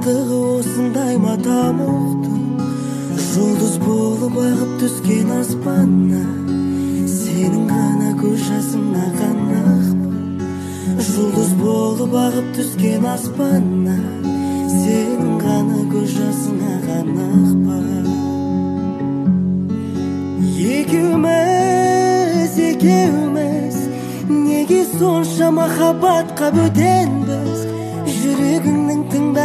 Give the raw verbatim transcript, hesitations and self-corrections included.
бақтығы осындай ма тамұқтың, жұлдыз болып ағып түскен аспанна, сенің ғана көз жасыңа қанықпын. Жұлдыз болып ағып түскен аспанна, сенің ғана көз жасыңа қанықпын. Екеуміз, екеуміз, неге сонша махаббатқа бөтенбіз? Жүрегіңнің тыңда